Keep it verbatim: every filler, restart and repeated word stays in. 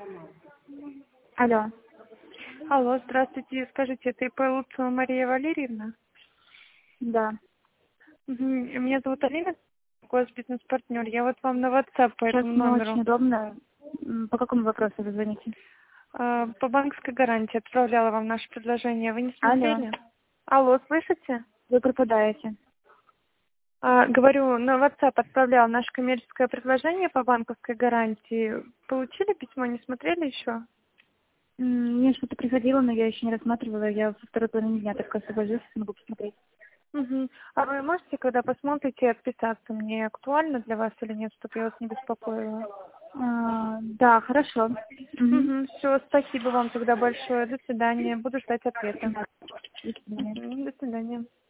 Алло. Алло, здравствуйте. Скажите, это ИП Луцева Мария Валерьевна? Да. Мгм. Меня зовут Алина, ваш бизнес-партнер. Я вот вам на WhatsApp по Сейчас этому не очень номеру удобно. М, По какому вопросу вы звоните? а, по банковской гарантии отправляла вам наше предложение. Вы не Алло. смотрели? Алло, слышите? Вы пропадаете. А, говорю, на WhatsApp отправляла наше коммерческое предложение по банковской гарантии. Получили письмо, не смотрели еще? М, Мне что-то приходило, но я еще не рассматривала. Я во второй половине дня только освобожусь, могу посмотреть. Мгм. А вы можете, когда посмотрите, отписаться мне, актуально для вас или нет, чтобы я вас не беспокоила? А, да, хорошо. Мгм. Угу, все, спасибо вам тогда большое. До свидания. Буду ждать ответа. Да. До свидания. Мгм, до свидания.